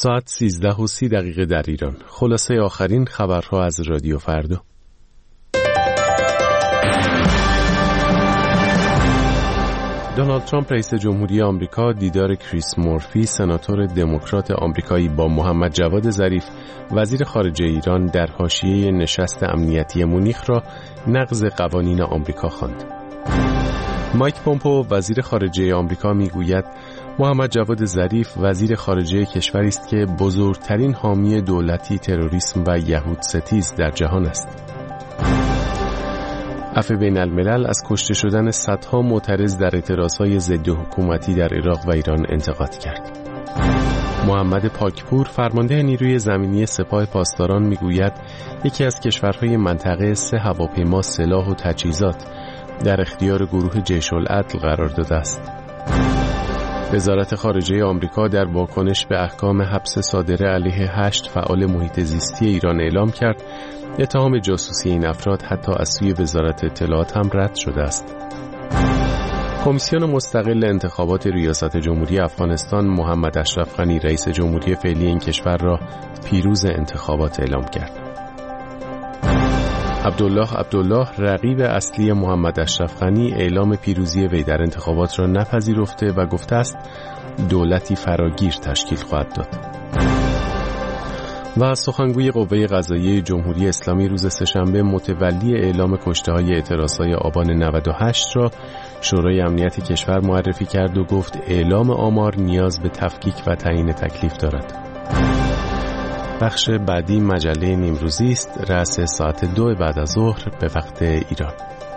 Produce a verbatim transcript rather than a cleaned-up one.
ساعت سیزده و سی دقیقه در ایران. خلاصه آخرین خبرها از رادیو فردا. دونالد ترامپ رئیس جمهوری آمریکا دیدار کریس مورفی سناتور دموکرات آمریکایی با محمد جواد ظریف وزیر خارجه ایران در حاشیه نشست امنیتی مونیخ را نقض قوانین آمریکا خواند. مایک پومپئو وزیر خارجه آمریکا میگوید محمد جواد ظریف وزیر خارجه کشوری است که بزرگترین حامی دولتی تروریسم و یهود ستیز در جهان است. عفو بین الملل از کشته شدن صدها معترض در اعتراضهای ضد حکومتی در عراق و ایران انتقاد کرد. محمد پاکپور فرمانده نیروی زمینی سپاه پاسداران میگوید یکی از کشورهای منطقه سه هواپیما سلاح و تجهیزات در اختیار گروه جیش العدل قرار داده است. وزارت خارجه آمریکا در واکنش به احکام حبس صادره علیه هشت فعال محیط زیستی ایران اعلام کرد اتهام جاسوسی این افراد حتی از سوی وزارت اطلاعات هم رد شده است. کمیسیون مستقل انتخابات ریاست جمهوری افغانستان محمد اشرف غنی رئیس جمهوری فعلی این کشور را پیروز انتخابات اعلام کرد. عبدالله عبدالله رقیب اصلی محمد اشرف غنی اعلام پیروزی وی در انتخابات را نپذیرفته و گفته است دولتی فراگیر تشکیل خواهد داد. و سخنگوی قوه قضاییه جمهوری اسلامی روز سه‌شنبه متولی اعلام کشته‌های اعتراضهای آبان نود و هشت را شورای امنیت کشور معرفی کرد و گفت اعلام آمار نیاز به تفکیک و تعیین تکلیف دارد. بخش بعدی مجله نیمروزی است، رأس ساعت دو بعد از ظهر به وقت ایران.